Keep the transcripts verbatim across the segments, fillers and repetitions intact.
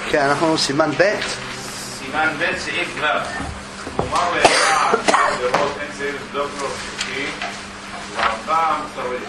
כן, אנחנו סימן ב' סימן ב' סעיף ו' מומר לאחד לראות אין סעיף דוקטור שוקי וארבעה מוסרית.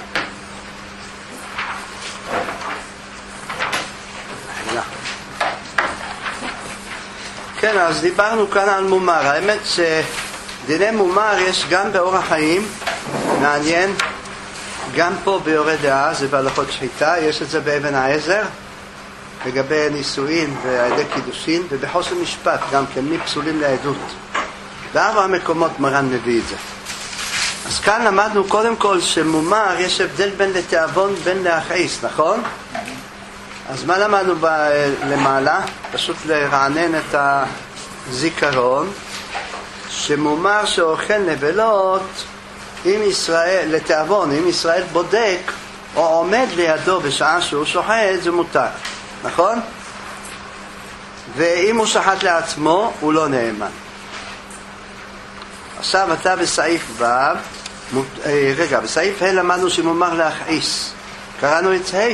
כן, אז דיברנו כאן על מומר. האמת שדיני מומר יש גם באורח חיים, מעניין, גם פה ביורה דעה, זה בהלכות שחיטה, יש את זה באבן העזר, לגבי נישואין ועדי קידושין, ובחוסר משפט גם כן, מי פסולים לעדות. בארבע המקומות מרן מביא את זה. אז כאן למדנו קודם כל שמומר יש הבדל בין לתיאבון בין להכעיס, נכון? אז מה למדנו ב- למעלה? פשוט לרענן את הזיכרון, שמומר שאוכל נבלות אם ישראל, לתיאבון, אם ישראל בודק או עומד לידו בשעה שהוא שוחט, זה מותר, נכון? ואם הוא שחט לעצמו, הוא לא נאמן. עכשיו אתה בסעיף ו', רגע, בסעיף ה' למדנו שמומר להכעיס. קראנו את ה'?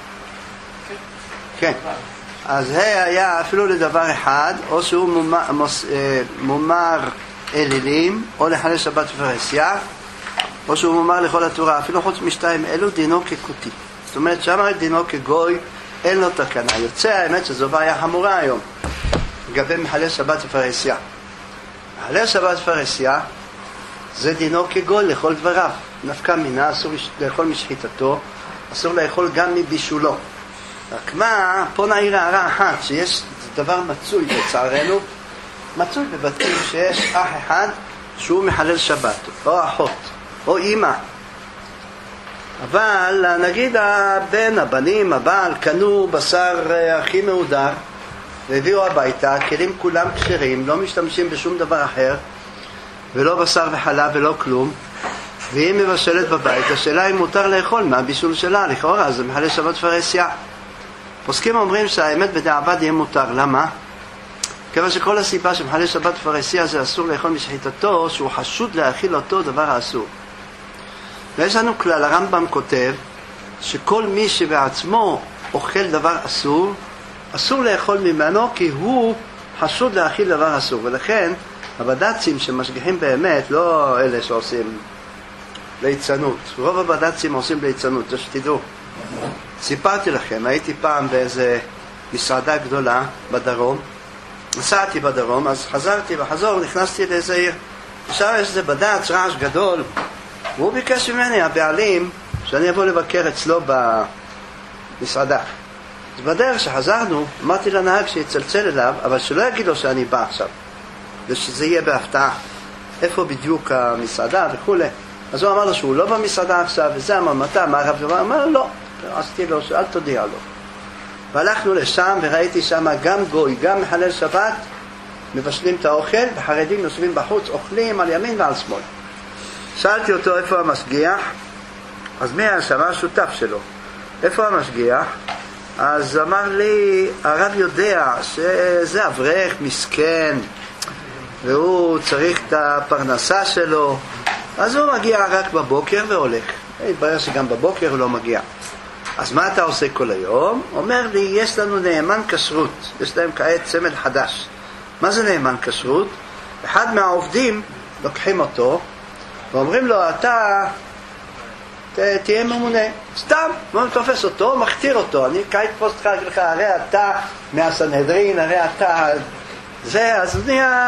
כן. אז ה' היה אפילו לדבר אחד, או שהוא מומר, מומר אלילים, או לחלל שבת ופרהסיה, או שהוא מומר לכל התורה, אפילו חוץ משתיים אלו דינו ככותי. זאת אומרת, שם דינו כגוי, אין לו תקנה. יוצא האמת שזו בעיה חמורה היום, לגבי מחלל שבת ופרהסיה. מחלל שבת ופרהסיה, זה דינו כגוי לכל דבריו. נפקא מינה, אסור לאכול משחיטתו, אסור לאכול גם מבישולו. רק מה, פה נעיר הערה אחת, שיש דבר מצוי בצערנו, מצוי בבתים שיש אח אחד שהוא מחלל שבת, או אחות, או אמא. אבל נגיד הבן, הבנים, הבעל, קנו בשר הכי מהודר, והביאו הביתה, כלים כולם כשרים, לא משתמשים בשום דבר אחר, ולא בשר וחלב ולא כלום, והיא מבשלת בבית, השאלה היא מותר לאכול מהבישול שלה, לכאורה, זה מחלל שבת ופרהסיה. פוסקים אומרים שהאמת בדיעבד יהיה מותר. למה? כיוון שכל הסיבה שמחלל שבת ופרהסיה זה אסור לאכול משחיטתו, שהוא חשוד להאכיל אותו דבר האסור. ויש לנו כלל, הרמב"ם כותב שכל מי שבעצמו אוכל דבר אסור, אסור לאכול ממנו כי הוא חשוד להאכיל דבר אסור. ולכן הבד"צים שמשגיחים באמת, לא אלה שעושים ליצנות, רוב הבד"צים עושים ליצנות, זה שתדעו. סיפרתי לכם, הייתי פעם באיזה מסעדה גדולה בדרום, נסעתי בדרום, אז חזרתי בחזור, נכנסתי לאיזה עיר, עכשיו יש איזה בד"ץ, רעש גדול, והוא ביקש ממני, הבעלים, שאני אבוא לבקר אצלו במסעדה. אז בדרך שחזרנו, אמרתי לנהג שיצלצל אליו, אבל שלא יגיד לו שאני בא עכשיו, ושזה יהיה בהפתעה, איפה בדיוק המסעדה וכו'. אז הוא אמר לו שהוא לא במסעדה עכשיו, וזה אמר, מתי, מה הרב? הוא אמר, לא. עשיתי לו שאל תודיע לו. והלכנו לשם וראיתי שם גם גוי, גם מחלל שבת, מבשלים את האוכל, וחרדים יושבים בחוץ, אוכלים על ימין ועל שמאל. שאלתי אותו איפה המשגיח, אז מי היה שם? השותף שלו. איפה המשגיח? אז אמר לי, הרב יודע שזה אברך מסכן, והוא צריך את הפרנסה שלו, אז הוא מגיע רק בבוקר והולך. התברר שגם בבוקר הוא לא מגיע. אז מה אתה עושה כל היום? אומר לי, יש לנו נאמן כשרות, יש להם כעת צמד חדש. מה זה נאמן כשרות? אחד מהעובדים לוקחים אותו ואומרים לו, אתה ת, תהיה ממונה. סתם, הוא תופס אותו, מכתיר אותו. אני כעת פוסט לך, הרי אתה מהסנהדרין, הרי אתה זה, אז נהיה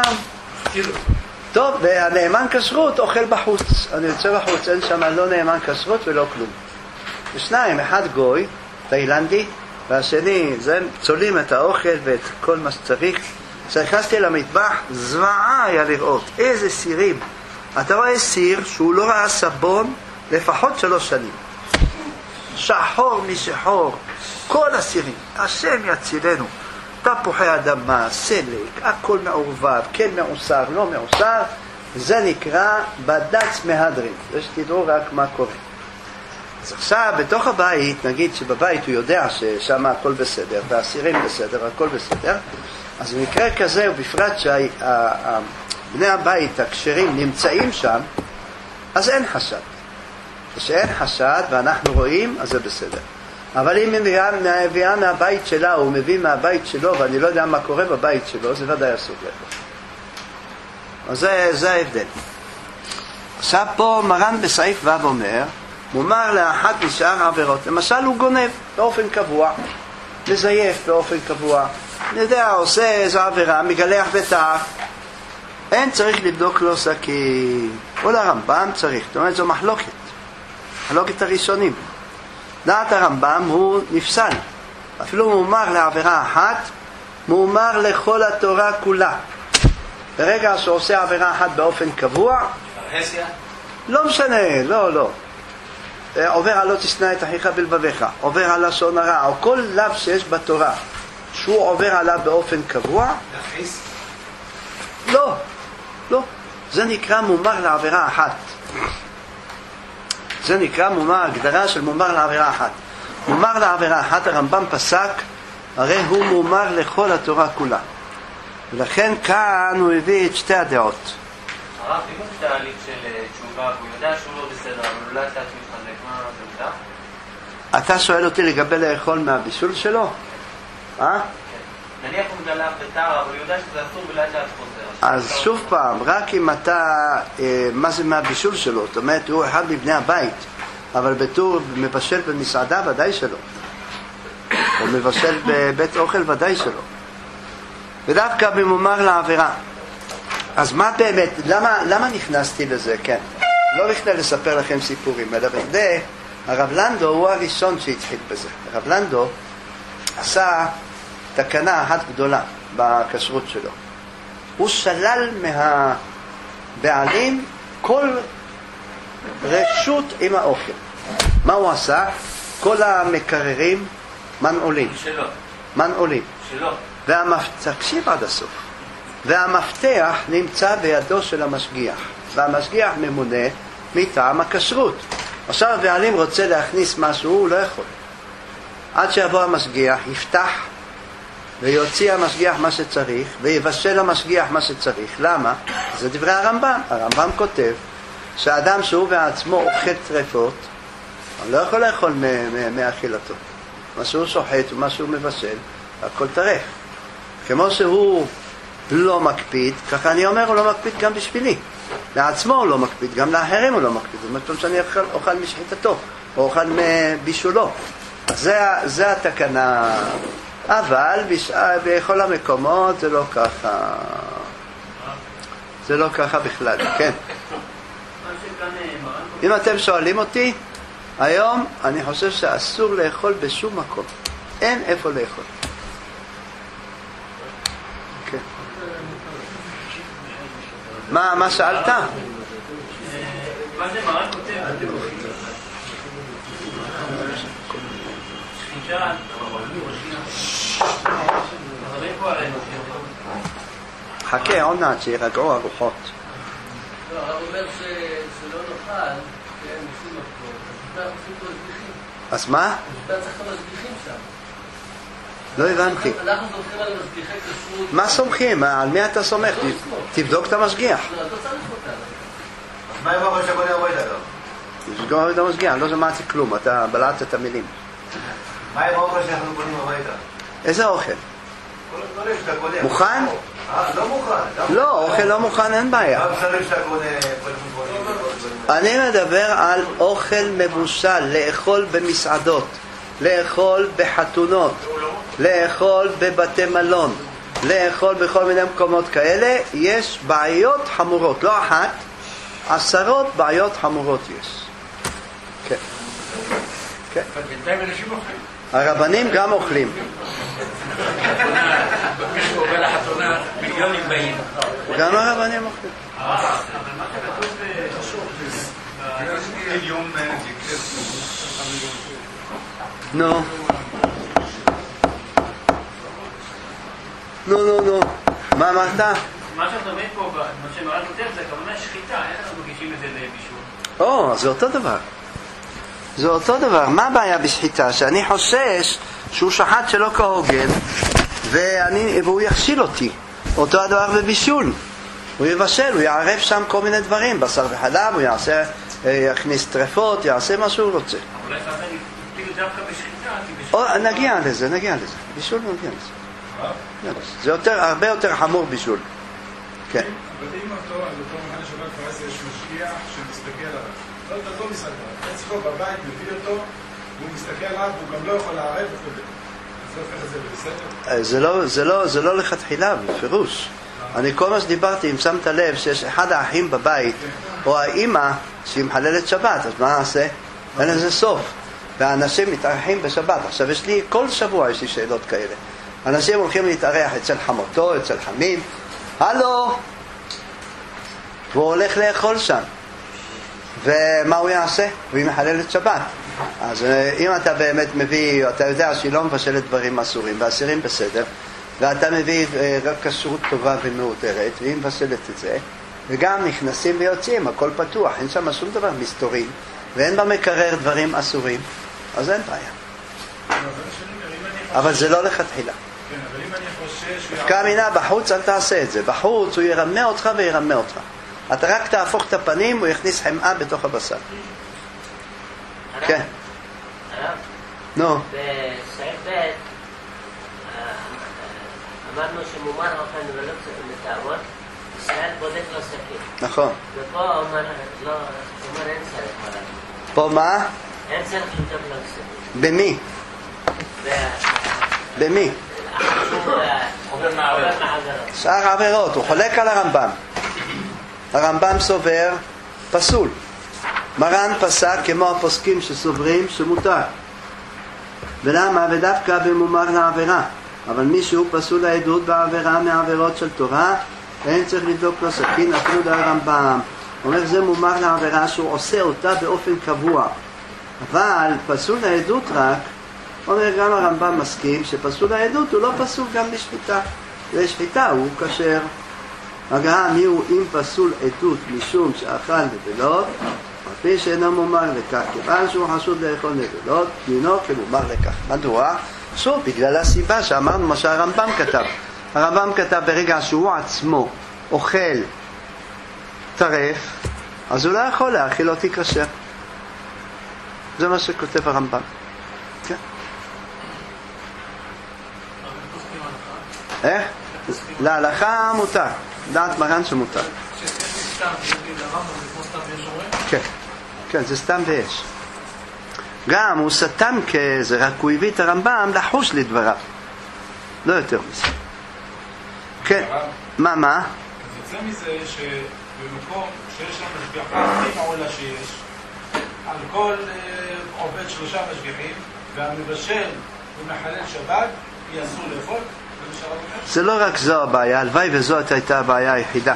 טוב, והנאמן כשרות אוכל בחוץ. אני יוצא בחוץ, אין שם לא נאמן כשרות ולא כלום. ושניים, אחד גוי, תאילנדי, והשני, זה צולים את האוכל ואת כל מה שצריך. כשנכנסתי למטבח, זוועה היה לראות, איזה סירים. אתה רואה סיר שהוא לא ראה סבון לפחות שלוש שנים. שחור משחור, כל הסירים, השם יצילנו. תפוחי אדמה, סלק, הכל מעורבב, כן מעוסר, לא מעוסר, זה נקרא בד"ץ מהדרין. ושתדעו רק מה קורה. אז עכשיו, בתוך הבית, נגיד שבבית הוא יודע ששם הכל בסדר, והסירים בסדר, הכל בסדר, אז במקרה כזה, ובפרט שבני הבית הכשרים נמצאים שם, אז אין חשד. כשאין חשד ואנחנו רואים, אז זה בסדר. אבל אם היא מביאה, מביאה מהבית שלה, הוא מביא מהבית שלו, ואני לא יודע מה קורה בבית שלו, זה ודאי אסור לאכול. אז זה, זה ההבדל. עכשיו פה מרן בסעיף ו' אומר, מומר לאחת משאר עבירות. למשל הוא גונב באופן קבוע, מזייף באופן קבוע, אני יודע, עושה איזו עבירה, מגלח בתער, אין צריך לבדוק לו סכין. או לרמב"ם צריך, זאת אומרת זו מחלוקת, מחלוקת הראשונים. דעת הרמב"ם הוא נפסל, אפילו מומר לעבירה אחת, מומר לכל התורה כולה. ברגע שעושה עבירה אחת באופן קבוע, לא משנה, לא, לא. עובר על לא תשנא את אחיך בלבביך, עובר על לשון הרע, או כל לאו שיש בתורה, שהוא עובר עליו באופן קבוע, לא, לא. זה נקרא מומר לעבירה אחת. זה נקרא מומר, הגדרה של מומר לעבירה אחת. מומר לעבירה אחת, הרמב"ם פסק, הרי הוא מומר לכל התורה כולה. ולכן כאן הוא הביא את שתי הדעות. הרב, אם הוא תהליך של תשובה, הוא יודע שהוא לא בסדר, אבל אולי אתה מתחזק, מה זה מותר? אתה שואל אותי לגבי לאכול מהבישול שלו? אה? נניח הוא מגלח בתער, אבל הוא יודע שזה אסור ולאט לאט חוזר. אז שוב פעם, רק אם אתה, אה, מה זה מהבישול שלו? זאת אומרת, הוא אחד מבני הבית, אבל בתור מבשל במסעדה ודאי שלא. או מבשל בבית אוכל ודאי שלא. ודווקא במומר לעבירה. אז מה באמת, למה, למה נכנסתי לזה? כן. לא בכדי לספר לכם סיפורים, אלא בכדי, הרב לנדו הוא הראשון שהתחיל בזה. הרב לנדו עשה תקנה אחת גדולה בכשרות שלו. הוא שלל מהבעלים כל רשות עם האוכל. מה הוא עשה? כל המקררים מנעולים. שלו. מנעולים. שלו. והמפתח, תקשיב עד הסוף. והמפתח נמצא בידו של המשגיח. והמשגיח ממונה מטעם הכשרות. עכשיו הבעלים רוצה להכניס משהו, הוא לא יכול. עד שיבוא המשגיח, יפתח ויוציא המשגיח מה שצריך, ויבשל המשגיח מה שצריך. למה? זה דברי הרמב"ם. הרמב"ם כותב שהאדם שהוא בעצמו אוכל טרפות, הוא לא יכול לאכול מאכילתו. מה שהוא שוחט ומה שהוא מבשל, הכל טרף. כמו שהוא לא מקפיד, ככה אני אומר, הוא לא מקפיד גם בשבילי. לעצמו הוא לא מקפיד, גם לאחרים הוא לא מקפיד. זאת אומרת שאני אוכל, אוכל משחיטתו, או אוכל מבישולו. אז זה, זה התקנה. אבל בשעה, בכל המקומות זה לא ככה. זה לא ככה בכלל, כן. אם אתם שואלים אותי, היום אני חושב שאסור לאכול בשום מקום. אין איפה לאכול. כן. מה, מה שאלת? מה זה מרן כותב? שחיטה. חכה, עוד מעט שירגעו הרוחות. לא, הרב אומר שלא נאכל, כן, עושים מקום. אז אנחנו עושים פה משגיחים. אז מה? אתה צריך את המשגיחים שם. לא הבנתי. אנחנו סומכים על המשגיחי כשרות. מה סומכים? על מי אתה סומך? תבדוק את המשגיח. לא, אתה צריך אותה. אז מה עם אוכל שקונה הביתה גם? תבדוק את המשגיח, לא שמעתי כלום, אתה בלעת את המילים. מה עם האוכל שאנחנו קונים הביתה? איזה אוכל? כל הדברים שאתה קונה. מוכן? לא מוכן. לא, אוכל לא מוכן, אין בעיה. גם בשרים שאתה קונה. אני מדבר על אוכל מבושל, לאכול במסעדות, לאכול בחתונות, לאכול בבתי מלון, לאכול בכל מיני מקומות כאלה. יש בעיות חמורות, לא אחת, עשרות בעיות חמורות יש. כן. כן. בינתיים אנשים אוכלים. הרבנים גם אוכלים. מישהו עובר לחתונה, מיליונים באים. גם הרבנים אוכלים. אבל מה כתוב מיליון נו. נו, נו, נו. מה אמרת? מה שאתה אומר פה, מה שמרן כותב, זה הכוונה שחיטה, איך אנחנו מגישים את זה לבישול? או, זה אותו דבר. זה אותו דבר. מה הבעיה בשחיטה? שאני חושש שהוא שחט שלא כהוגן, ואני, והוא יכשיל אותי. אותו הדבר בבישול. הוא יבשל, הוא יערב שם כל מיני דברים, בשר וחלב, הוא יעשה, יכניס טרפות, יעשה מה שהוא רוצה. אולי אתה נפתיל דווקא בשחיטה, כי או, נגיע לזה, נגיע לזה. בישול נגיע לזה. זה יותר, הרבה יותר חמור בישול. כן. אבל אם אותו, על אותו מחנה שבת פרס יש משגיח שמסתכל עליו. לא את אותו מסתכל עליו. אצלו בבית מביא אותו, והוא מסתכל עליו, והוא גם לא יכול לערב וכו'. אז זה הופך את זה בסדר? זה לא, זה לא, זה לא לכתחילה, בפירוש. אני כל מה שדיברתי, אם שמת לב שיש אחד האחים בבית, או האמא שהיא מחללת שבת, אז מה נעשה? אין לזה סוף. והאנשים מתארחים בשבת. עכשיו יש לי, כל שבוע יש לי שאלות כאלה. אנשים הולכים להתארח אצל חמותו, אצל חמים. הלו! והוא הולך לאכול שם. ומה הוא יעשה? הוא מחלל את שבת. אז אם אתה באמת מביא, אתה יודע שהיא לא מבשלת דברים אסורים, ואסירים בסדר, ואתה מביא רק כשרות טובה ומאותרת, והיא מבשלת את זה, וגם נכנסים ויוצאים, הכל פתוח, אין שם שום דבר מסתורי, ואין במקרר דברים אסורים, אז אין בעיה. אבל זה לא לכתחילה. כן, אבל אם אני חושש... קמינה, בחוץ אל תעשה את זה. בחוץ הוא ירמה אותך וירמה אותך. אתה רק תהפוך את הפנים, הוא יכניס חמאה בתוך הבשר. כן. הרב? נו. בסעיף ב' אמרנו שמומר אופן ולא מתאוות, ישראל בודק לו סכין. נכון. ופה אומר אין צריך מרק. פה מה? אין צריך לבדוק לו סכין. במי? במי? עובר מעבירות. שאר עבירות, הוא חולק על הרמב"ם. הרמב"ם סובר פסול. מרן פסק כמו הפוסקים שסוברים שמותר. ולמה? ודווקא במומר לעבירה. אבל מישהו פסול העדות בעבירה מעבירות של תורה, אין צריך לבדוק לו סכין אפילו לרמב"ם. הוא אומר זה מומר לעבירה שהוא עושה אותה באופן קבוע. אבל פסול העדות רק, אומר גם הרמב"ם מסכים שפסול העדות הוא לא פסול גם לשחיטה. לשחיטה הוא כשר. הגעה מי הוא אם פסול עדות משום שאכל נבלות, לפי שאינו מומר לכך, כיוון שהוא חשוד לאכול נבלות, דינו כמומר לכך. מדוע? שוב, בגלל הסיבה שאמרנו מה שהרמב"ם כתב. הרמב"ם כתב ברגע שהוא עצמו אוכל טרף, אז הוא לא יכול להאכיל אותי כשר. זה מה שכותב הרמב"ם. כן. איך? להלכה מותר. דעת מרן שמותר. כן, כן, זה סתם ויש. גם הוא סתם כזה, רק הוא הביא את הרמב"ם לחוש לדבריו. לא יותר מזה. כן, מה, מה? אז יוצא מזה שבמקום שיש שם משגחה הכי מעולה שיש, על כל עובד שלושה משגחים, והמבשל ומחלל שבת, יהיה אסור לאכול, זה לא רק זו הבעיה, הלוואי וזאת הייתה הבעיה היחידה.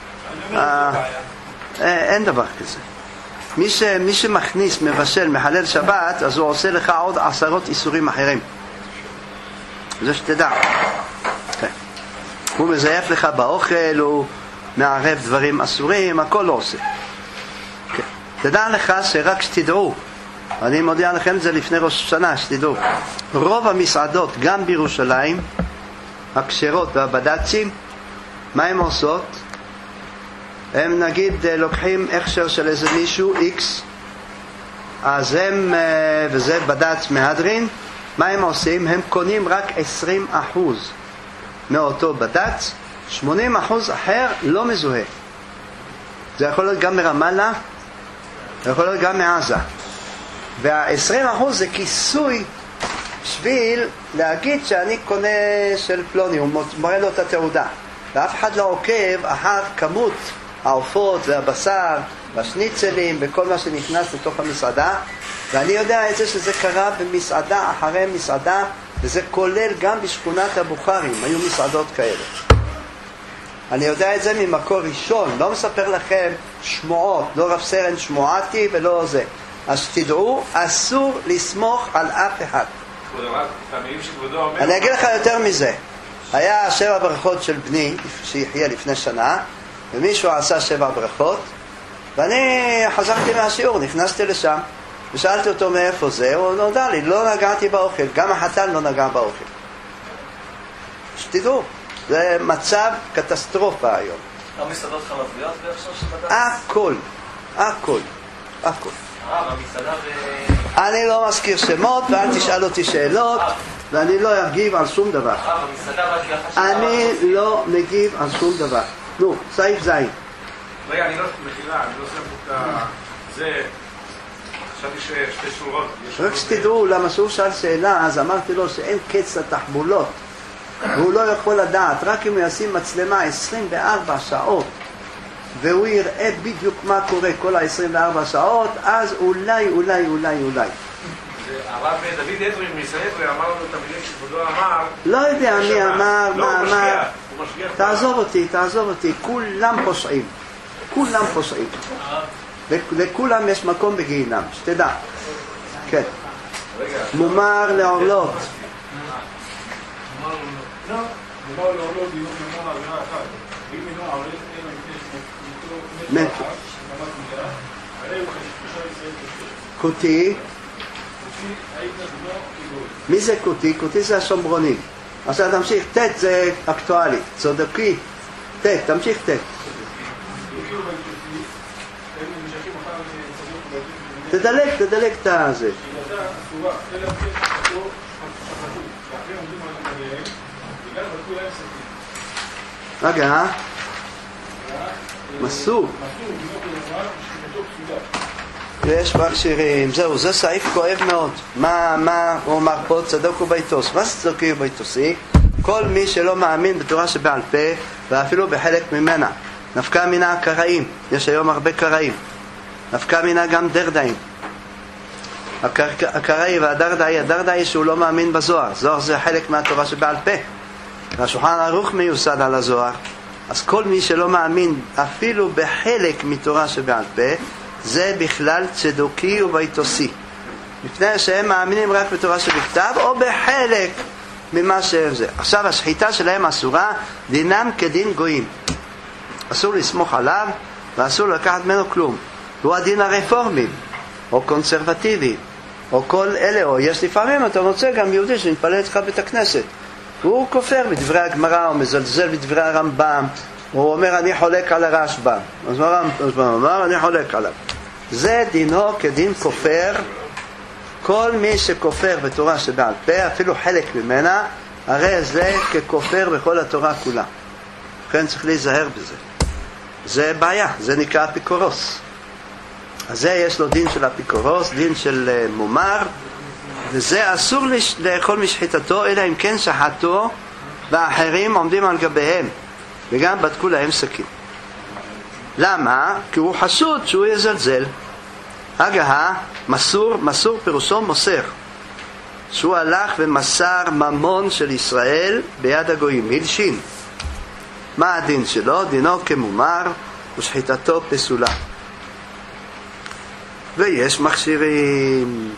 אין דבר כזה. מי, ש, מי שמכניס, מבשל, מחלל שבת, אז הוא עושה לך עוד עשרות איסורים אחרים. זה שתדע. כן. הוא מזייף לך באוכל, הוא מערב דברים אסורים, הכל לא עושה. כן. תדע לך שרק שתדעו, אני מודיע לכם את זה לפני ראש השנה, שתדעו. רוב המסעדות, גם בירושלים, הכשרות והבד"צים, מה הם עושות? הם נגיד לוקחים הכשר של איזה מישהו X, אז הם, וזה בד"ץ מהדרין, מה הם עושים? הם קונים רק עשרים אחוז מאותו בד"ץ, שמונים אחוז אחר לא מזוהה. זה יכול להיות גם מרמאללה, זה יכול להיות גם מעזה. וה-עשרים אחוז זה כיסוי בשביל להגיד שאני קונה של פלוני, הוא מראה לו את התעודה. ואף אחד לא עוקב אחר כמות העופות והבשר והשניצלים וכל מה שנכנס לתוך המסעדה. ואני יודע את זה שזה קרה במסעדה אחרי מסעדה, וזה כולל גם בשכונת הבוכרים, היו מסעדות כאלה. אני יודע את זה ממקור ראשון, לא מספר לכם שמועות, לא רב סרן שמועתי ולא זה. אז תדעו, אסור לסמוך על אף אחד. אני אגיד לך יותר מזה. היה שבע ברכות של בני שיחיה לפני שנה, ומישהו עשה שבע ברכות, ואני חזרתי מהשיעור, נכנסתי לשם ושאלתי אותו מאיפה זה. הוא נודע לי, לא נגעתי באוכל, גם החתן לא נגע באוכל. שתדעו, זה מצב קטסטרופה היום. המסעדות חלביות בהכשר של בד"ץ? הכל, הכל, הכל. אה, במסעדה ב... אני לא מזכיר שמות ואל תשאל אותי שאלות ואני לא אגיב על שום דבר. אני לא מגיב על שום דבר. נו, סעיף זין. רגע, אני לא מחילה, אני לא שם את ה... זה... חשבתי ששתי שורות. רק שתדעו, למה שהוא שאל שאלה, אז אמרתי לו שאין קץ לתחבולות. והוא לא יכול לדעת, רק אם הוא ישים מצלמה עשרים וארבע שעות והוא יראה בדיוק מה קורה כל ה-עשרים וארבע שעות, אז אולי, אולי, אולי, אולי. הרב דוד אדרי מישראל אמר לנו את המילים שכבודו אמר... לא יודע מי אמר, מה אמר. הוא משגיח. תעזוב אותי, תעזוב אותי. כולם פושעים. כולם פושעים. לכולם יש מקום בגיהינם, שתדע. כן. מומר לעורלות. לא, מומר לעורלות דיון ממון עבירה אחת. ואם אינו עורל אין המתש מתו. קוטי. מי זה קוטי? קוטי זה השומרונים. עכשיו תמשיך, תת זה אקטואלי, צודקי. תת, תמשיך תת. תדלק, תדלק את הזה. רגע, מסור. יש מכשירים, זהו, זה סעיף כואב מאוד. מה, מה הוא אמר פה? צדוק וביתוס. מה זה צדוקי וביתוסי? כל מי שלא מאמין בתורה שבעל פה, ואפילו בחלק ממנה. נפקא מינה הקראים, יש היום הרבה קראים. נפקא מינה גם דרדאים. הקראי והדרדאי, הדרדאי שהוא לא מאמין בזוהר. זוהר זה חלק מהתורה שבעל פה. והשולחן ערוך מיוסד על הזוהר. אז כל מי שלא מאמין אפילו בחלק מתורה שבעל פה, זה בכלל צדוקי וביתוסי. מפני שהם מאמינים רק בתורה שבכתב או בחלק ממה שהם זה. עכשיו השחיטה שלהם אסורה, דינם כדין גויים. אסור לסמוך עליו ואסור לקחת ממנו כלום. הוא הדין הרפורמי או קונסרבטיבי או כל אלה, או יש לפעמים אתה מוצא גם יהודי שמתפלל אצלך בית הכנסת והוא כופר בדברי הגמרא או מזלזל בדברי הרמב"ם, הוא אומר אני חולק על הרשב"ם, אז הרמב"ם אומר אני חולק עליו. זה דינו כדין כופר. כל מי שכופר בתורה שבעל פה, אפילו חלק ממנה, הרי זה ככופר בכל התורה כולה. לכן צריך להיזהר בזה. זה בעיה, זה נקרא אפיקורוס. אז זה יש לו דין של אפיקורוס, דין של uh, מומר, וזה אסור לש... לאכול משחיטתו, אלא אם כן שחטו והאחרים עומדים על גביהם וגם בדקו להם סכין. למה? כי הוא חשוד שהוא יזלזל. הגה, מסור, מסור פירושו מוסר, שהוא הלך ומסר ממון של ישראל ביד הגויים, מלשין. מה הדין שלו? דינו כמומר ושחיטתו פסולה. ויש מכשירים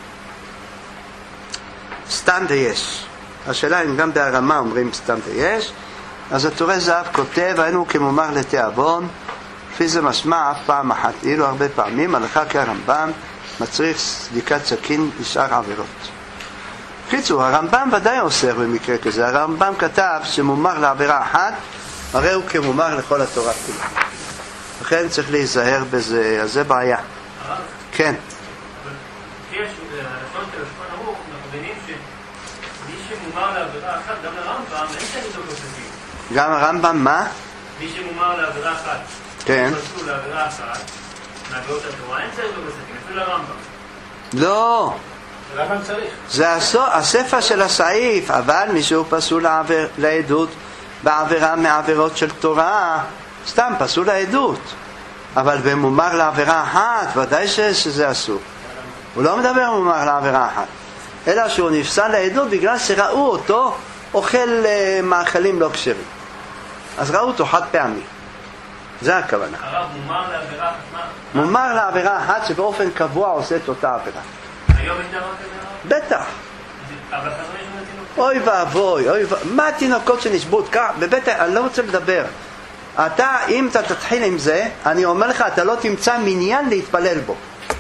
סתם ויש. השאלה אם גם בהרמה אומרים סתם ויש. אז התורה זהב כותב היינו כמומר לתיאבון, לפי זה משמע אף פעם אחת, אילו הרבה פעמים הלכה כהרמב"ם מצריך סליקת סכין לשאר עבירות. קיצור, הרמב"ם ודאי אוסר במקרה כזה. הרמב"ם כתב שמומר לעבירה אחת הרי הוא כמומר לכל התורה כולה. לכן צריך להיזהר בזה, אז זה בעיה. כן. יש לשון של השולחן ערוך, אנחנו מבינים שמי שמומר לעבירה אחת, גם לרמב"ם אין צדוק בסכין. גם הרמב"ם מה? מי שמומר לעבירה אחת, כן. פסול לעבירה אחת, מעבירות התורה, אין צדוק בסכין, אפילו לרמב"ם. לא. למה צריך? זה הספר של הסעיף, אבל מישהו פסול לעבר, לעדות בעבירה מעבירות של תורה, סתם פסול לעדות. אבל במומר לעבירה אחת, ודאי שזה אסור. הוא לא מדבר מומר לעבירה אחת, אלא שהוא נפסל לעדות בגלל שראו אותו אוכל מאכלים לא כשרים. אז ראו אותו חד פעמי. זה הכוונה. הרב, מומר לעבירה אחת מה? מומר לעבירה אחת שבאופן קבוע עושה את אותה עבירה. היום יש דבר כזה הרב? בטח. אבל חזון יש לנו תינוקות. אוי ואבוי, אוי ואבוי. מה התינוקות שנשבות? בבית, אני לא רוצה לדבר. אתה, אם אתה תתחיל עם זה, אני אומר לך, אתה לא תמצא מניין להתפלל בו.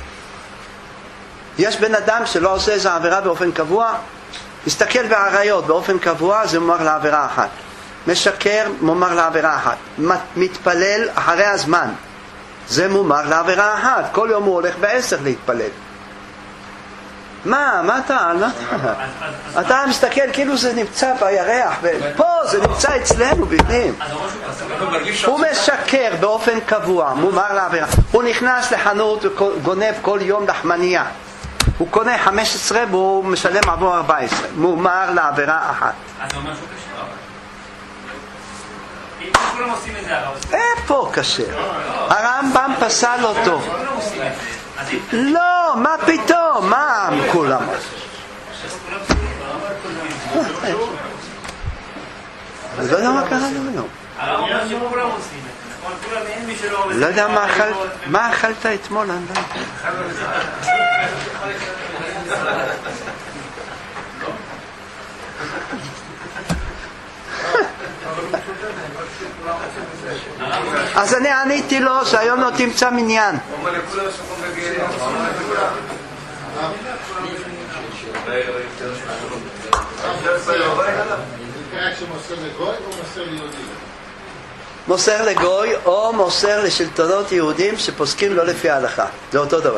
יש בן אדם שלא עושה איזו עבירה באופן קבוע, מסתכל בעריות באופן קבוע, זה מומר לעבירה אחת. משקר, מומר לעבירה אחת. מתפלל אחרי הזמן, זה מומר לעבירה אחת. כל יום הוא הולך בעשר להתפלל. מה, מה אתה, אתה מסתכל כאילו זה נמצא בירח, ופה זה נמצא אצלנו בפנים. הוא משקר באופן קבוע, מומר לעבירה. הוא נכנס לחנות וגונב כל יום לחמניה. הוא קונה חמש עשרה והוא משלם עבור ארבע עשרה. מומר לעבירה אחת. אז זה אומר שהוא קשר, אבל. אם כולם עושים את זה, הרב. איפה קשר? הרמב"ם פסל אותו. כולם עושים את זה. לא, מה פתאום? מה כולם? אני לא יודע מה קרה לנו היום. הרב אומר שכולם עושים את זה, נכון? כולם, אין מי שלא עושה. לא יודע מה אכלת אתמול, אני לא יודע. אז אני עניתי לו שהיום לא תמצא מניין. מוסר לגוי או מוסר לשלטונות יהודים שפוסקים לא לפי ההלכה. זה אותו דבר.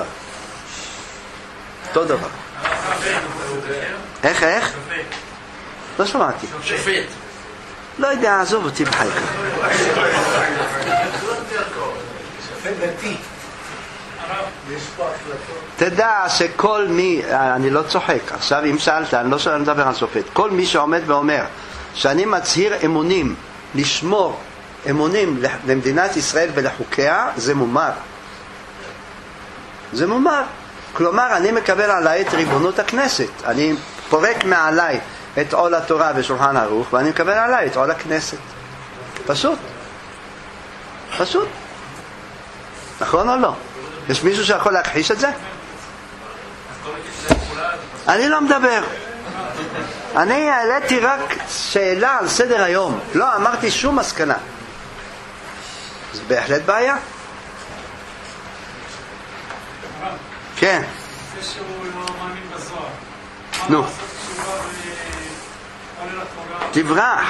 אותו דבר. איך, איך? לא שמעתי. שופט. לא יודע, עזוב אותי בחייך. תדע שכל מי, אני לא צוחק, עכשיו אם שאלת, אני לא שואל לדבר על שופט, כל מי שעומד ואומר שאני מצהיר אמונים לשמור אמונים למדינת ישראל ולחוקיה, זה מומר. זה מומר. כלומר, אני מקבל עליי את ריבונות הכנסת. אני פורק מעליי את עול התורה ושולחן ערוך, ואני מקבל עליי את עול הכנסת. פשוט. פשוט. נכון או לא? יש מישהו שיכול להכחיש את זה? אני לא מדבר. אני העליתי רק שאלה על סדר היום. לא אמרתי שום מסקנה. זה בהחלט בעיה. כן. זה שהוא לא מאמין בזוהר. נו. תברח.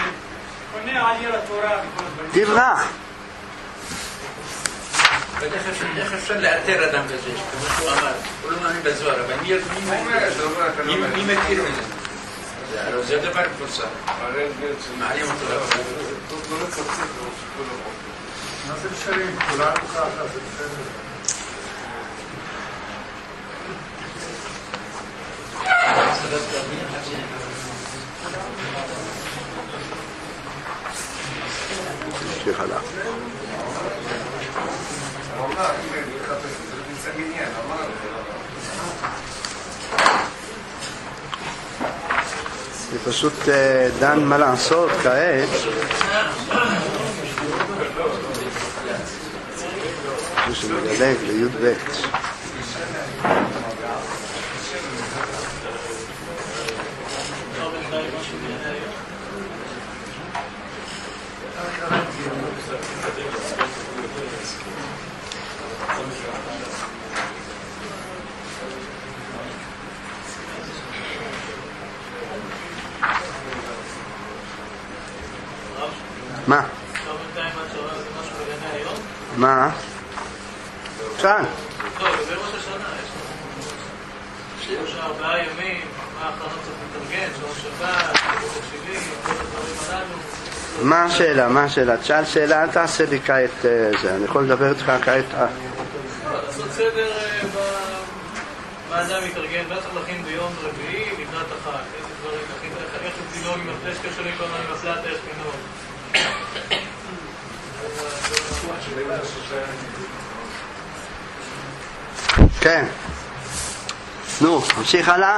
תברח. איך אפשר לאתר אדם כזה, כמו שהוא אמר, הוא לא מאמין בזוהר, אבל מי מכיר מזה? זה דבר מפורסם. מעלים אותו לבוא. מה זה בשרים? כולם ככה, זה בסדר. תמשיך הלאה. אני פשוט דן מה לעשות כעת. זה שמדלג ליוד בית. מה? מה? כאן. טוב, זה ראש השנה, יש לנו שלושה ארבעה ימים, מה האחרונות צריך לתרגן, שלוש שבת, שלוש שבעים, כל הדברים הללו. מה השאלה? מה השאלה? תשאל שאלה, אל תעשה לי כעת זה, אני יכול לדבר איתך כעת. לעשות סדר באדם מתארגן, לא צריך להכין ביום רביעי לקראת החג, איזה דברים, איך לצילום עם הפלשקה שלי כל הזמן עם הפלטה, איך לנהוג. כן. נו, נמשיך הלאה.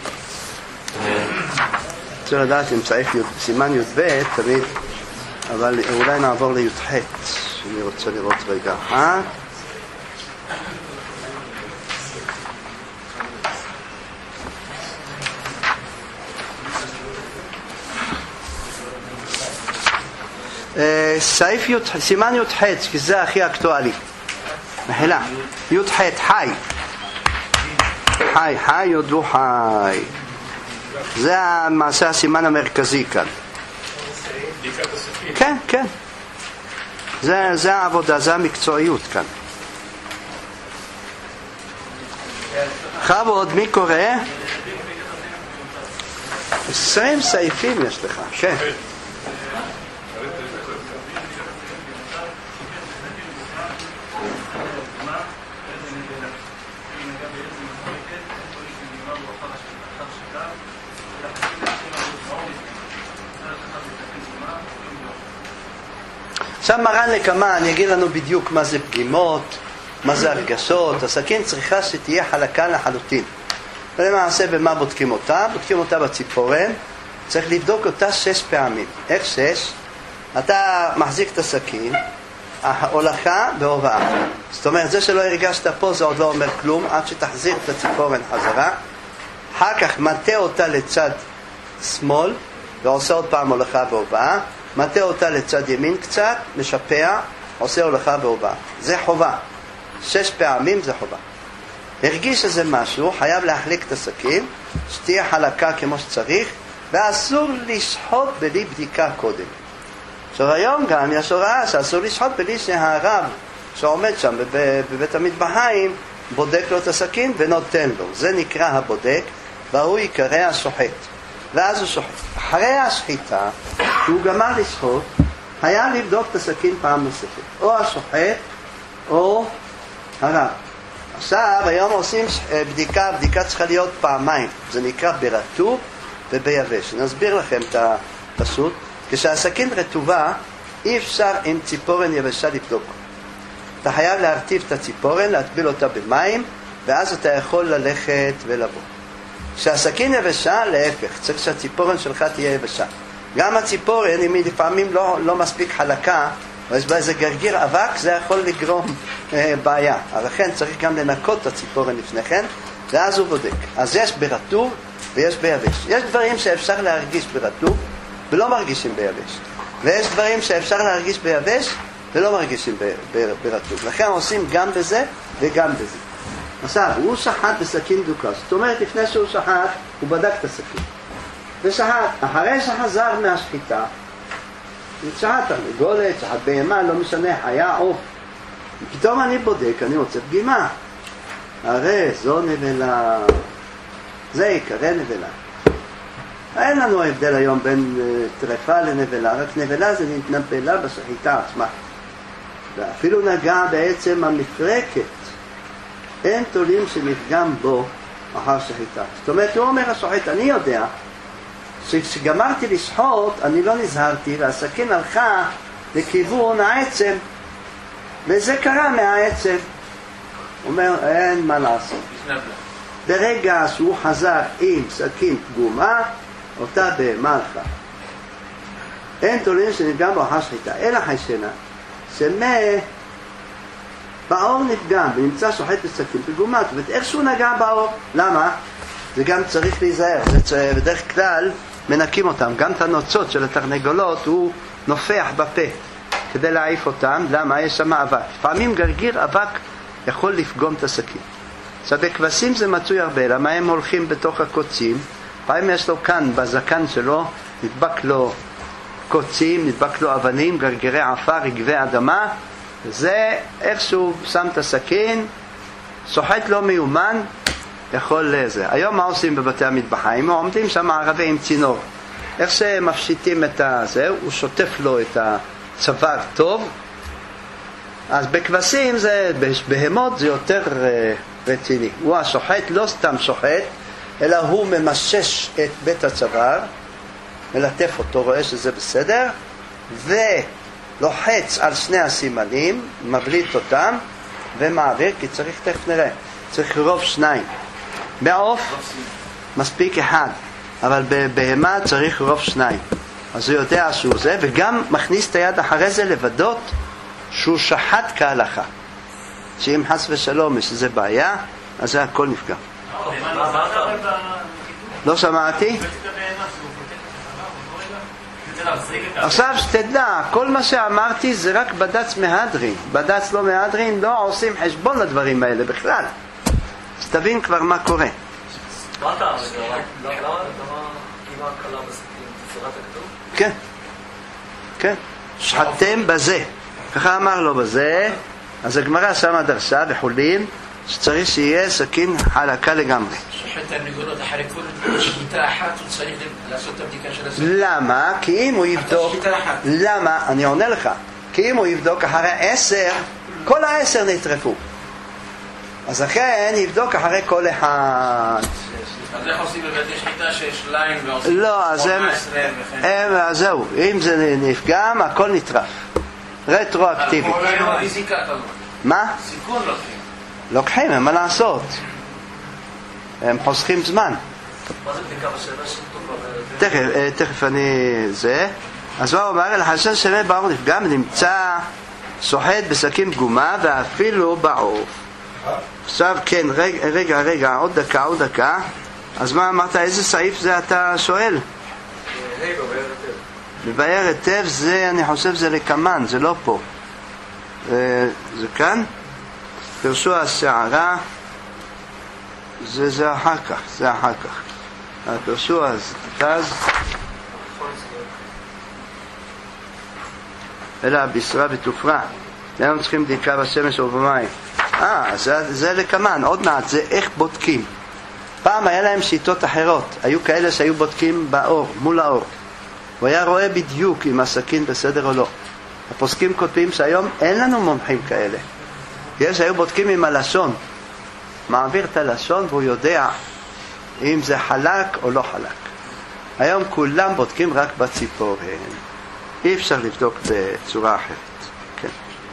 רוצה לדעת אם צריך סימן י"ב תמיד, אבל אולי נעבור לי"ח שאני רוצה לראות רגע אחת. סעיף י"ח, סימן י"ח, כי זה הכי אקטואלי. מחילה, י"ח, חי. חי, חי יודו חי. זה המעשה הסימן המרכזי כאן. כן, כן. זה, זה העבודה, זה המקצועיות כאן. חבוד, מי קורא? עשרים סעיפים יש לך, כן. עכשיו מרן לקמה, אני אגיד לנו בדיוק מה זה פגימות, מה זה הרגשות. הסכין צריכה שתהיה חלקה לחלוטין. ולמעשה במה בודקים אותה? בודקים אותה בציפורן. צריך לבדוק אותה שש פעמים. איך שש? אתה מחזיק את הסכין, ההולכה בהובאה. זאת אומרת, זה שלא הרגשת פה זה עוד לא אומר כלום, עד שתחזיר את הציפורן חזרה. אחר כך מטה אותה לצד שמאל, ועושה עוד פעם הולכה בהובאה. מטה אותה לצד ימין קצת, משפע, עושה הולכה בהובאה. זה חובה. שש פעמים זה חובה. הרגיש שזה משהו, חייב להחליק את הסכין, שתהיה חלקה כמו שצריך, ואסור לשחוט בלי בדיקה קודם. עכשיו היום גם יש הוראה שאסור לשחוט בלי שהרב שעומד שם בבית המטבחיים בודק לו את הסכין ונותן לו. זה נקרא הבודק, והוא יקרא השוחט. ואז הוא שוחט. אחרי השחיטה, שהוא גמר לשחוט, היה לבדוק את הסכין פעם נוספת. או השוחט, או הרב. עכשיו, היום עושים בדיקה, בדיקה צריכה להיות פעמיים. זה נקרא ברטוב וביבש. נסביר לכם את הפשוט. כשהסכין רטובה, אי אפשר עם ציפורן יבשה לבדוק. אתה חייב להרטיב את הציפורן, להטביל אותה במים, ואז אתה יכול ללכת ולבוא. כשהסכין יבשה, להפך, צריך שהציפורן שלך תהיה יבשה. גם הציפורן, אם היא לפעמים לא, לא מספיק חלקה, או יש בה איזה גרגיר אבק, זה יכול לגרום אה, בעיה. אז לכן צריך גם לנקות את הציפורן לפני כן, ואז הוא בודק. אז יש ברטוב ויש ביבש. יש דברים שאפשר להרגיש ברטוב, ולא מרגישים ביבש. ויש דברים שאפשר להרגיש ביבש, ולא מרגישים ברטוב. לכן עושים גם בזה וגם בזה. עכשיו, הוא שחט בסכין דוקה. זאת אומרת, לפני שהוא שחט, הוא בדק את הסכין. ושחט. אחרי שחזר מהשחיטה, שחט תרנגולת, שחט בהמה, לא משנה, חיה, עוף. פתאום אני בודק, אני רוצה פגימה. הרי זו נבלה. זה יקרה נבלה. אין לנו הבדל היום בין טרפה לנבלה, רק נבלה זה נתנבלה בשחיטה עצמה. ואפילו נגע בעצם המפרקת. אין תולים שנפגם בו אחר שחיטה. זאת אומרת, הוא אומר השוחט, אני יודע שכשגמרתי לשחוט, אני לא נזהרתי, והסכין הלכה לכיוון העצם, וזה קרה מהעצם. הוא אומר, אין מה לעשות. ברגע שהוא חזר עם סכין פגומה, אותה בהמה הלכה. אין תולים שנפגם בו אחר שחיטה, אלא חיישנה, שמה באור נפגם ונמצא שוחט בסכין פגומה, ואיך שהוא נגע באור. למה? זה גם צריך להיזהר. זה בדרך כלל מנקים אותם. גם את הנוצות של התרנגולות הוא נופח בפה כדי להעיף אותם. למה? יש שם אבק. פעמים גרגיר אבק יכול לפגום את הסכין. עכשיו בכבשים זה מצוי הרבה. למה הם הולכים בתוך הקוצים? פעמים יש לו כאן בזקן שלו נדבק לו קוצים, נדבק לו אבנים, גרגירי עפר, רגבי אדמה. זה איכשהו שם את הסכין, שוחט לא מיומן, יכול לזה. היום מה עושים בבתי המטבחיים? עומדים שם ערבי עם צינור. איך שהם מפשיטים את זה, הוא שוטף לו את הצוואר טוב. אז בכבשים, זה, בהמות זה יותר uh, רציני. הוא השוחט לא סתם שוחט, אלא הוא ממשש את בית הצוואר, מלטף אותו, רואה שזה בסדר, ולוחץ על שני הסימנים, מבליט אותם, ומעביר, כי צריך, תכף נראה, צריך רוב שניים. בעוף מספיק אחד, אבל בהמה צריך רוב שניים. אז הוא יודע שהוא זה, וגם מכניס את היד אחרי זה לוודות שהוא שחט כהלכה. שאם חס ושלום יש איזה בעיה, אז זה הכל נפגע. לא שמעתי? עכשיו שתדע, כל מה שאמרתי זה רק בד"ץ מהדרין. בד"ץ לא מהדרין, לא עושים חשבון לדברים האלה בכלל. אז תבין כבר מה קורה. מה אתה אומר? למה כמעט קלה בסכין? תפירת הכתוב? כן, כן. שחטתם בזה. ככה אמר לו בזה. אז הגמרא שמה דרשה וחולין שצריך שיהיה סכין חלקה לגמרי. תרנגולות אחרי כל שחיטה אחת הוא צריך לעשות את הבדיקה של הסכין? למה? כי אם הוא יבדוק... שחיטה אחת. למה? אני עונה לך. כי אם הוא יבדוק אחרי עשר, כל העשר נטרפו. אז לכן יבדוק אחרי כל אחד. אז איך עושים בבתי שחיטה שיש ליין ועושים לא, אז הם... הם, אז זהו, אם זה נפגם, הכל נטרף. רטרואקטיבי. מה? סיכון לוקחים. לוקחים, אין מה לעשות. הם חוסכים זמן. מה זה בדיקה בשאלה של טובה? תכף, תכף אני... זה. אז מה אומר? לחשש שווה בעור נפגם נמצא סוחט בסכין פגומה ואפילו בעוף. עכשיו כן, רגע, רגע, רגע, עוד דקה, עוד דקה. אז מה אמרת, איזה סעיף זה אתה שואל? היי, בבאר היטב. בבאר היטב זה, אני חושב זה לקמן, זה לא פה. זה כאן? פרשו השערה, זה, זה אחר כך, זה אחר כך. פרשו אז, אז... אלא הבישרה ותופרה. אנחנו צריכים בדיקה בשמש או במים. אה, זה, זה לקמן, עוד מעט, זה איך בודקים. פעם היה להם שיטות אחרות. היו כאלה שהיו בודקים באור, מול האור. הוא היה רואה בדיוק אם הסכין בסדר או לא. הפוסקים כותבים שהיום אין לנו מומחים כאלה. יש שהיו בודקים עם הלשון. מעביר את הלשון והוא יודע אם זה חלק או לא חלק. היום כולם בודקים רק בציפורן. אי אפשר לבדוק בצורה אחרת. כן.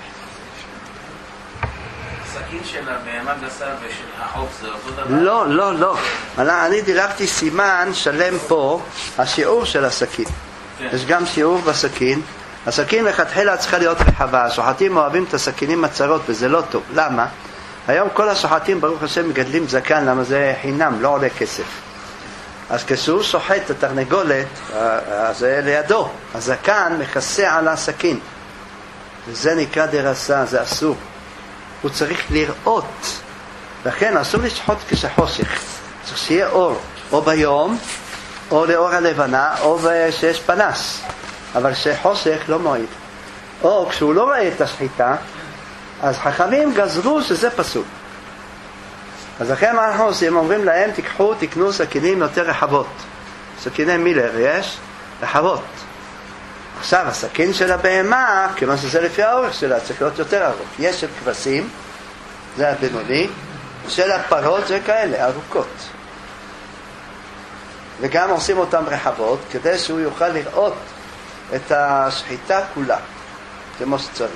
הסכין של הבהמה גסה ושל העוף זה אותו דבר? לא, לא, לא. אני דירקתי סימן שלם פה, השיעור של הסכין. כן. יש גם שיעור בסכין. הסכין לכתחילה צריכה להיות רחבה. השוחטים אוהבים את הסכינים הצרות וזה לא טוב. למה? היום כל השוחטים ברוך השם מגדלים זקן, למה זה חינם, לא עולה כסף. אז כשהוא שוחט את התרנגולת, זה לידו, הזקן מכסה על הסכין. וזה נקרא דרסה, זה אסור. הוא צריך לראות. לכן אסור לשחוט כשחושך. צריך שיהיה אור, או ביום, או לאור הלבנה, או שיש פנס. אבל כשחושך לא מועיל. או כשהוא לא רואה את השחיטה, אז חכמים גזרו שזה פסול. אז לכן מה אנחנו עושים? אומרים להם, תיקחו, תקנו סכינים יותר רחבות. סכיני מילר יש רחבות. עכשיו, הסכין של הבהמה, כיוון שזה לפי האורך שלה, צריך להיות יותר ארוך. יש של כבשים, זה הבינוני, של הפרות זה כאלה, ארוכות. וגם עושים אותם רחבות, כדי שהוא יוכל לראות את השחיטה כולה, כמו שצריך.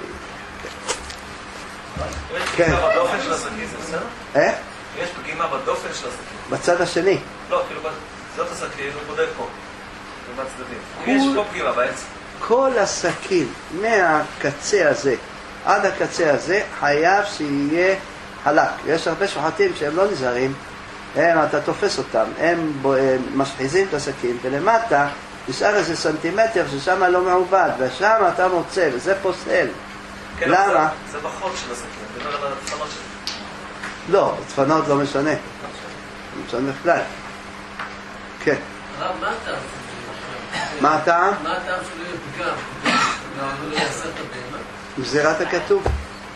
יש פגימה בדופן של הסכין, זה בסדר? אה? יש פגימה בדופן של הסכין. בצד השני. לא, כאילו, זאת הסכין, הוא בודק פה. ובצדדים. יש פה פגימה באמצע. כל הסכין, מהקצה הזה עד הקצה הזה, חייב שיהיה חלק. יש הרבה שוחטים שהם לא נזהרים, הם, אתה תופס אותם, הם משחיזים את הסכין, ולמטה נשאר איזה סנטימטר ששם לא מעובד, ושם אתה מוצא, וזה פוסל. כן, למה? זה בחוד של הסכין, זה לא לדפנות שלי. לא, דפנות לא משנה. לא משנה בכלל. כן. הרב, מה הטעם? מה הטעם? מה הטעם שלו יהיה פגם? לא יעשה את הבהמה? גזירת הכתוב.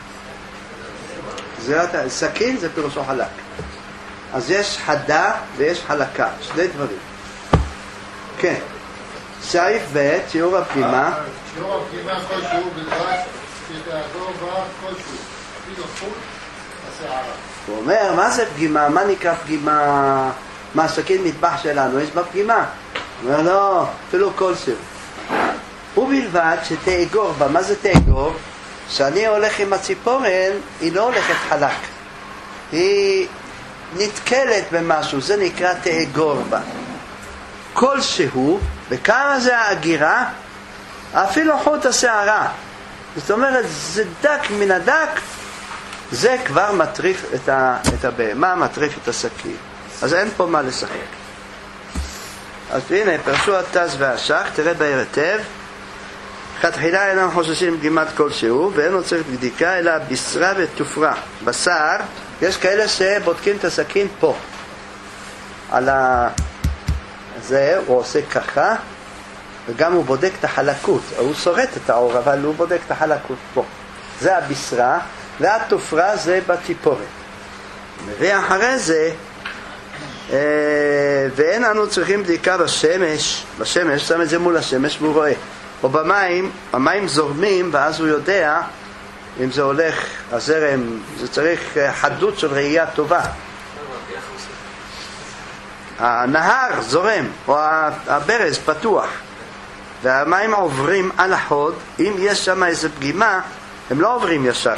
גזירת, סכין זה פירושו חלק. אז יש חדה ויש חלקה, שני דברים. כן. סעיף ב' שיעור הפגימה. שיעור הפגימה כלשהו בלבד שתעבור בה כלשהו. אפילו חוט השערה. הוא אומר, מה זה פגימה? מה נקרא פגימה? מה, סכין מטבח שלנו, יש בה פגימה? הוא אומר, לא, אפילו כלשהו. ובלבד שתאגור בה. מה זה תאגור? שאני הולך עם הציפורן, היא לא הולכת חלק. היא נתקלת במשהו, זה נקרא תאגור בה. כלשהו, וכמה זה האגירה? אפילו חוט השערה. זאת אומרת, זה דק מן הדק, זה כבר מטריף את, ה, את הבהמה, מטריף את הסכין. אז אין פה מה לשחק. אז הנה, פרשו התז והשח, תראה בהר היטב. תחילה אינם חוששים פגימת כלשהו, ואין עוד צריך בדיקה, אלא בישרה ותופרה. בשר, יש כאלה שבודקים את הסכין פה. על ה... זה, הוא עושה ככה, וגם הוא בודק את החלקות. הוא שורט את האור, אבל הוא בודק את החלקות פה. זה הבישרה, והתופרה זה בציפורת. ואחרי זה, ואין אנו צריכים בדיקה בשמש, בשמש, שם את זה מול השמש והוא רואה. או במים, המים זורמים ואז הוא יודע אם זה הולך, הזרם, זה צריך חדות של ראייה טובה. הנהר זורם, או הברז פתוח, והמים עוברים על החוד, אם יש שם איזה פגימה, הם לא עוברים ישר.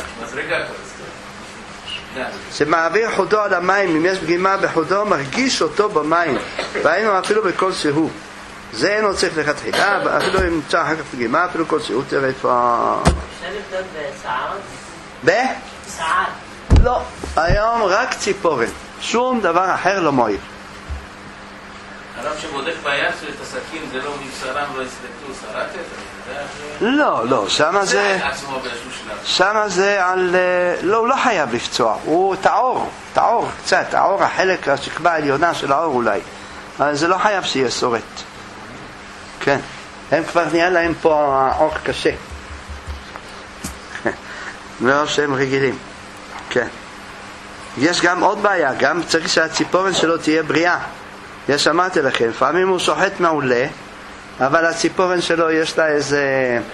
זה מעביר חודו על המים, אם יש פגימה בחודו, מרגיש אותו במים, והיינו אפילו בכל שהוא. זה אינו צריך לכתחילה, אפילו אם נמצא אחר כך פגימה, אפילו כל שהוא, תראה איפה... אפשר לבדוק בסערות? ב? סער. לא, היום רק ציפורן, שום דבר אחר לא מועיל. הרב שבודק בים את הסכין זה לא מבשרם ולא הסתכלו סרטת? לא, לא, שמה זה... שמה זה על... לא, הוא לא חייב לפצוע, הוא טעור, טעור קצת, טעור החלק, השכבה העליונה של האור אולי. אבל זה לא חייב שיהיה סורט. כן, הם כבר נהיה להם פה האור קשה. לא שהם רגילים. כן. יש גם עוד בעיה, גם צריך שהציפורן שלו תהיה בריאה. יש, אמרתי לכם, לפעמים הוא שוחט מעולה, אבל הציפורן שלו יש לה איזה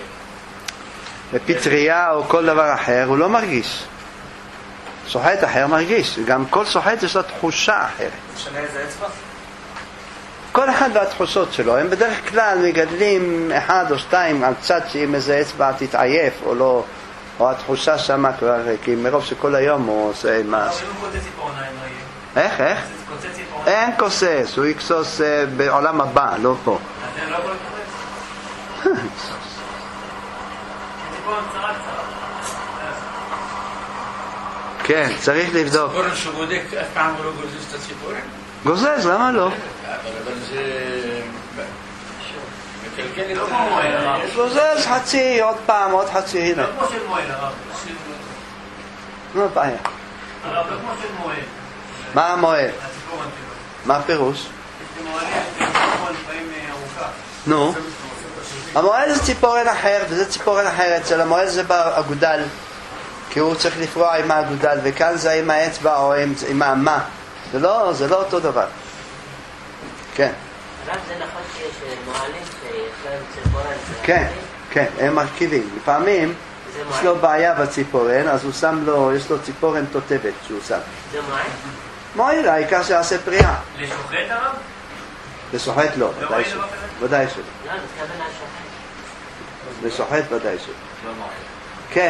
פטריה או כל דבר אחר, הוא לא מרגיש. שוחט אחר מרגיש, גם כל שוחט יש לו תחושה אחרת. משנה איזה אצבע? כל אחד והתחושות שלו, הם בדרך כלל מגדלים אחד או שתיים על צד שאם איזה אצבע תתעייף או לא, או התחושה שמה כבר, כי מרוב שכל היום הוא עושה מה... אבל אם הוא קוצץ ציפורניים לא יהיה? איך, איך? קוצץ ציפורניים? אין כוסס, הוא יקסוס בעולם הבא, לא פה. אז זה לא יכול לקוצץ? ציפורן קצרה קצרה. כן, צריך לבדוק. ציפורן שבודק אף פעם הוא לא גוזז את הציפורן? גוזז, למה לא? אבל זה... מקלקל את לא כמו מועל הרב. גוזז חצי, עוד פעם, עוד חצי, הנה. לא כמו של מועל הרב. מה בעיה? הרב, לא כמו של מועל. מה המועל? הציפורן שלו. מה הפירוש? יש לי מועלים, ציפורן לפעמים ארוכה. נו. המועל זה ציפורן אחר, וזה ציפורן אחרת. אצל המועל זה באגודל, כי הוא צריך לפרוע עם האגודל, וכאן זה עם האצבע או עם, עם האמה. זה לא, זה לא אותו דבר. כן. הרב, זה נכון שיש מועלים שיש להם ציפורן? כן, כן, הם מרכיבים. לפעמים יש לו בעיה בציפורן, אז הוא שם לו, יש לו ציפורן תותבת שהוא שם. זה מועל? מועיל, העיקר שיעשה פריאה. לשוחט הרב? לשוחט לא, ודאי שלא. ודאי שלא. לא, זה מתכוון על שוחט. לשוחט ודאי שלא. לא מועל. כן.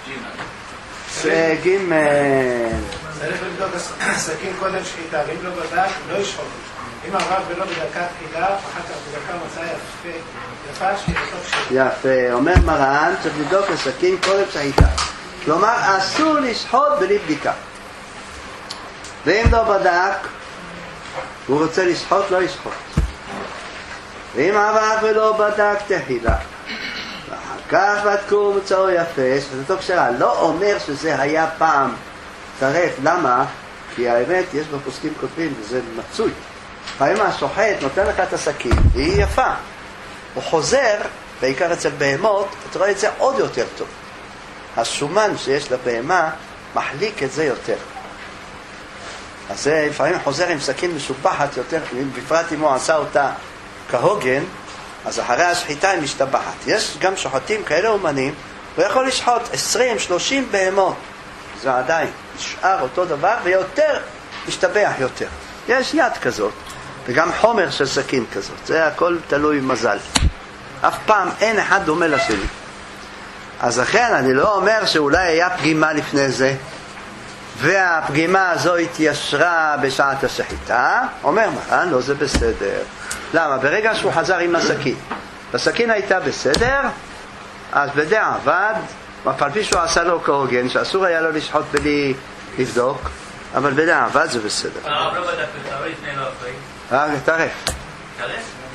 גימל. צריך לבדוק הסכין קודם שחיטה, ואם לא בדק, לא ישחוט. אם הרב ולא בדקה תחילה, אחר כך בדקה מצא יפה, יפה שחיטתו שלי. יפה, אומר מרן, צריך לבדוק הסכין קודם שחיטה. כלומר, אסור לשחוט בלי בדיקה. ואם לא בדק, הוא רוצה לשחוט, לא ישחוט. ואם עבר ולא בדק תחילה. ואחר כך בדקו מצאו יפה, שחיטתו כשרה. לא אומר שזה היה פעם טרף. למה? כי האמת, יש בפוסקים כותבים, וזה מצוי. לפעמים השוחט נותן לך את הסכין, והיא יפה. הוא חוזר, בעיקר אצל בהמות, אתה רואה את זה עוד יותר טוב. השומן שיש לבהמה מחליק את זה יותר. אז זה לפעמים חוזר עם סכין משובחת יותר, בפרט אם הוא עשה אותה כהוגן, אז אחרי השחיטה היא משתבחת. יש גם שוחטים כאלה אומנים, הוא יכול לשחוט עשרים שלושים בהמות. זה עדיין נשאר אותו דבר, ויותר משתבח יותר. יש יד כזאת, וגם חומר של סכין כזאת. זה הכל תלוי מזל. אף פעם אין אחד דומה לשני. אז לכן אני לא אומר שאולי היה פגימה לפני זה, והפגימה הזו התיישרה בשעת השחיטה. אומר מרן, לא, זה בסדר. למה? ברגע שהוא חזר עם הסכין, הסכין הייתה בסדר, אז בדיעבד, אף על פי שהוא עשה לו כהוגן, שאסור היה לו לשחוט בלי לבדוק, אבל בדיעבד זה בסדר. הרב לא בדק לטרף, לפני לא אחרי. אה, טרף. טרף?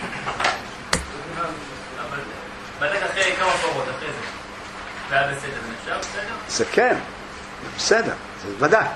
אבל בדק אחרי כמה פרות, אחרי זה. והיה בסדר, זה נחשב בסדר? זה כן, זה בסדר, זה ודאי.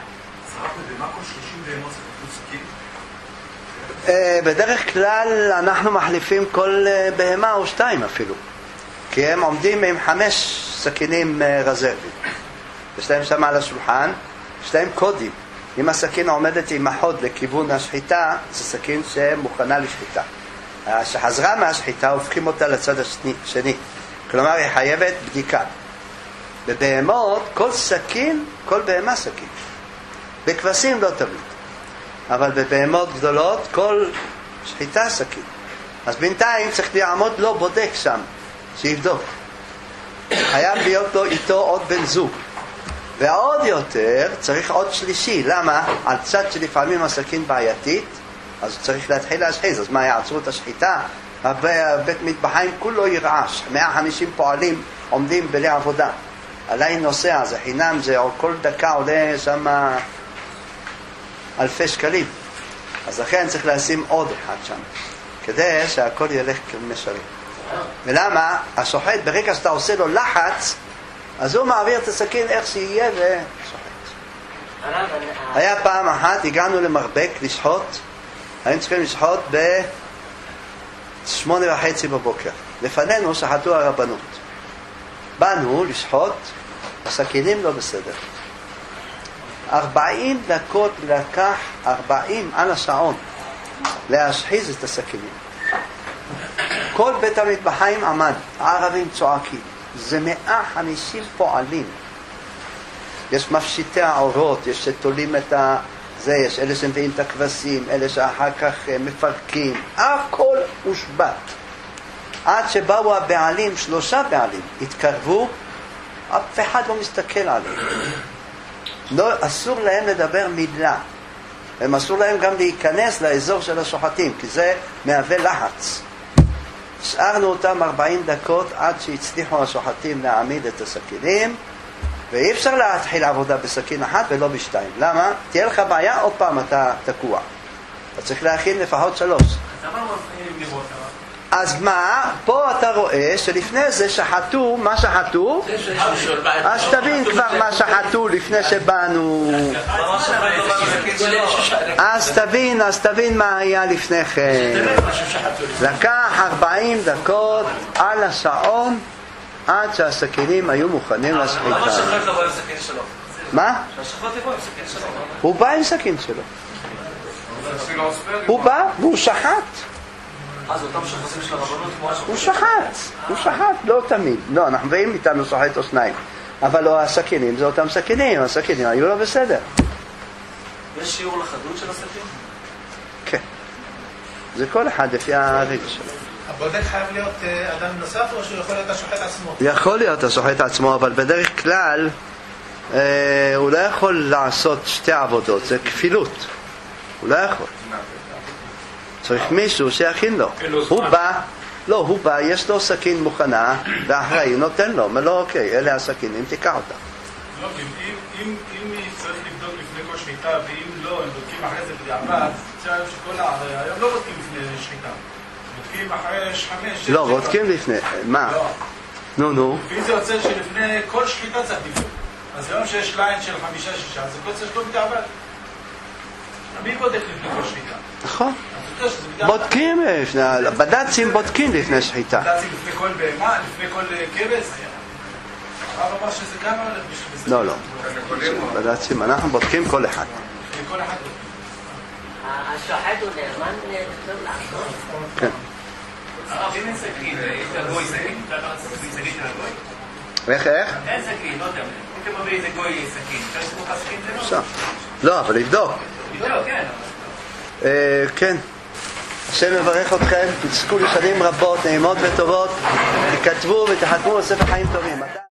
בדרך כלל אנחנו מחליפים כל בהמה או שתיים אפילו, כי הם עומדים עם חמש סכינים רזרבים. יש להם שם על השולחן, יש להם קודים. אם הסכין עומדת עם החוד לכיוון השחיטה, זה סכין שמוכנה לשחיטה. שחזרה מהשחיטה, הופכים אותה לצד השני. כלומר, היא חייבת בדיקה. בבהמות, כל סכין, כל בהמה סכין. בכבשים לא תמיד. אבל בבהמות גדולות, כל שחיטה סכין. אז בינתיים צריך לעמוד לו בודק שם, שיבדוק. חייב להיות לו איתו עוד בן זוג. ועוד יותר צריך עוד שלישי. למה? על צד שלפעמים הסכין בעייתית, אז צריך להתחיל להשחיז. אז מה, יעצרו את השחיטה? בית מטבחיים כולו ירעש. מאה וחמישים פועלים עומדים בלי עבודה. עליי נוסע, זה חינם, זה כל דקה עולה שם אלפי שקלים. אז לכן צריך לשים עוד אחד שם, כדי שהכל ילך כמשרים. ולמה? השוחט, ברגע שאתה עושה לו לחץ, אז הוא מעביר את הסכין איך שיהיה ושוחט. היה פעם אחת, הגענו למרבק לשחוט, היינו צריכים לשחוט בשמונה וחצי בבוקר. לפנינו שחטו הרבנות. באנו לשחוט, הסכינים לא בסדר. ארבעים דקות לקח, ארבעים על השעון, להשחיז את הסכינים. כל בית המטבחיים עמד, הערבים צועקים. זה מאה וחמישים פועלים. יש מפשיטי העורות, יש שתולים את ה... זה, יש אלה שמביאים את הכבשים, אלה שאחר כך מפרקים. הכל הושבת. עד שבאו הבעלים, שלושה בעלים, התקרבו, אף אחד לא מסתכל עליהם. לא, אסור להם לדבר מילה. הם אסור להם גם להיכנס לאזור של השוחטים, כי זה מהווה לחץ. השארנו אותם ארבעים דקות עד שהצליחו השוחטים להעמיד את הסכינים, ואי אפשר להתחיל עבודה בסכין אחת ולא בשתיים. למה? תהיה לך בעיה, עוד פעם אתה תקוע. אתה צריך להכין לפחות שלוש. אז מה? פה אתה רואה שלפני זה שחטו, מה שחטו? אז תבין כבר מה שחטו לפני שבאנו. אז תבין, אז תבין מה היה לפני כן. לקח ארבעים דקות על השעון עד שהסכינים היו מוכנים לשחיטה. למה שחט לבוא עם סכין שלו? מה? שהשחט יבוא עם סכין שלו. הוא בא עם סכין שלו. הוא בא והוא שחט. אז אותם שחטים של הרבנות כמו השחט? הוא שחט, הוא שחט, לא תמיד. לא, אנחנו באים איתנו שוחט או שניים. אבל לא, הסכינים זה אותם סכינים, הסכינים היו לא בסדר. יש שיעור לחדות של הסכין? כן. זה כל אחד לפי הרגע שלו. הבודק חייב להיות אדם נוסף או שהוא יכול להיות השוחט עצמו? יכול להיות השוחט עצמו, אבל בדרך כלל אה, הוא לא יכול לעשות שתי עבודות, זה כפילות. הוא לא יכול. צריך מישהו שיכין לו. הוא בא, לא, הוא בא, יש לו סכין מוכנה, ואחראי נותן לו, אומר לו, אוקיי, אלה הסכינים, תיקח אותה. לא, אם צריך לבדוק לפני כל שחיטה, ואם לא, הם בודקים אחרי זה בדיעבד, זה היום שכל היום לא בודקים לפני שחיטה. בודקים אחרי חמש... לא, בודקים לפני, מה? נו, נו. ואם זה יוצא שלפני כל שחיטה צריך לבדוק. אז היום שיש ליין של חמישה, שישה, זה כל צריך לבדוק בדיעבד. מי בודק לפני כל שחיטה? נכון. בודקים, בד"צים בודקים לפני שחיטה. בד"צים לפני כל בהמה, לפני כל כבש. הרב אמר שזה גם הולך בשביל זה. לא, לא. בד"צים, אנחנו בודקים כל אחד. כל אחד. השוחט הוא נאמן לכתוב לעשות? כן. הרב, אם אין סכין, יש לגוי סכין? אתה צריך סכין של הגוי? איך, איך? אין סכין, לא יודע. אם אתה מביא איזה גוי סכין, אפשר לסמוך על סכין זה לא? אפשר. לא, אבל לבדוק. לבדוק, כן. כן. השם מברך אתכם, תזכו לשנים רבות, נעימות וטובות, תכתבו ותחתמו על ספר חיים טובים.